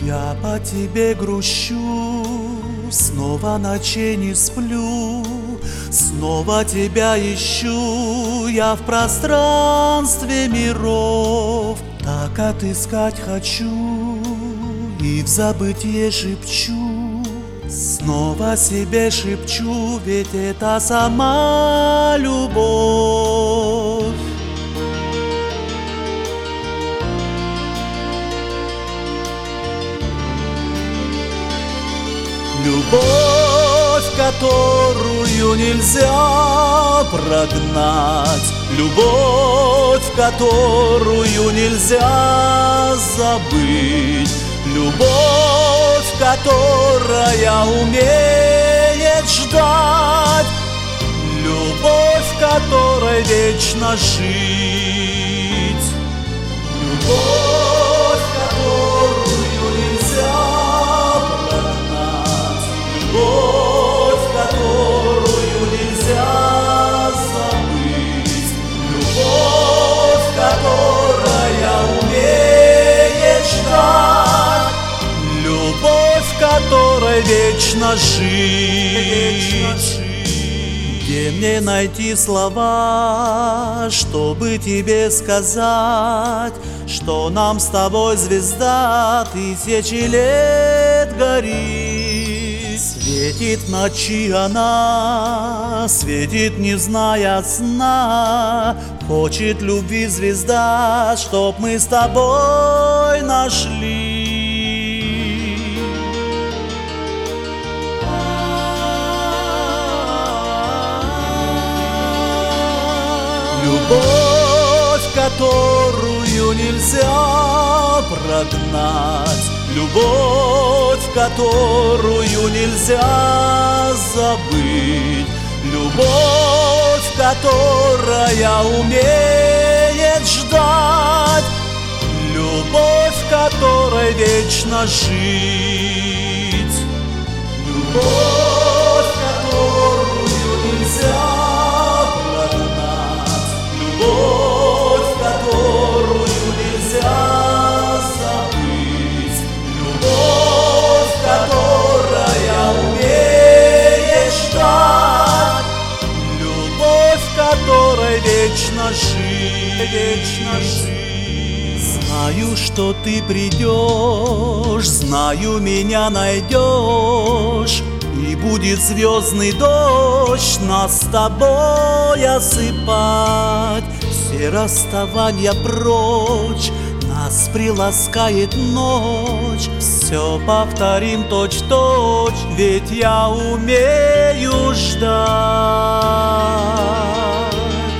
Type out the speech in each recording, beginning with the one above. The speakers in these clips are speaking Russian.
Я по тебе грущу, снова ночей не сплю, снова тебя ищу я в пространстве миров. Так отыскать хочу и в забытье шепчу, снова себе шепчу, ведь это сама любовь. Любовь, которую нельзя прогнать, любовь, которую нельзя забыть, любовь, которая умеет ждать, любовь, которой вечно жить, любовь, которую нельзя прогнать, любовь, которую нельзя забыть, любовь, которая умеет ждать, любовь, которой вечно жить. Где мне найти слова, чтобы тебе сказать, что нам с тобой звезда тысячи лет горит? Светит в ночи она, светит не зная сна, хочет любви звезда, чтоб мы с тобой нашли. Любовь, которую нельзя прогнать, любовь, которую нельзя забыть, любовь, которая умеет ждать, любовь, которой вечно жить, любовь, которую нельзя прогнать, любовь, которую нельзя забыть, любовь, которая умеет ждать, любовь, которой вечно жить, вечно жить. Знаю, что ты придешь, знаю, меня найдешь, и будет звездный дождь нас с тобой осыпать. Все расставания прочь, нас приласкает ночь, все повторим точь-в-точь, ведь я умею ждать.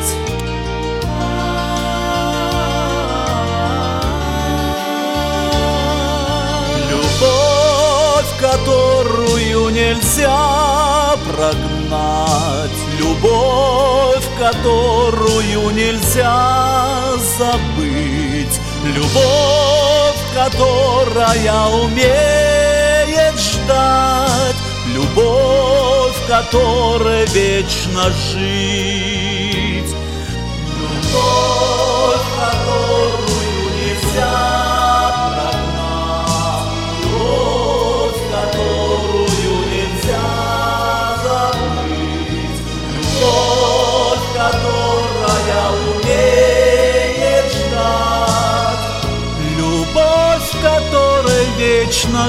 Любовь, которую нельзя прогнать, любовь, которую нельзя забыть, любовь, которая умеет ждать, любовь, которой вечно жить, любовь, которую нельзя прогнать, любовь, которую нельзя забыть, любовь, которая умеет ждать, любовь, которой вечно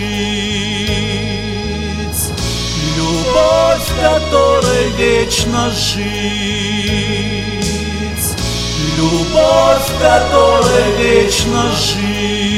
жить, любовь, которой вечно жить, любовь, которой вечно жить.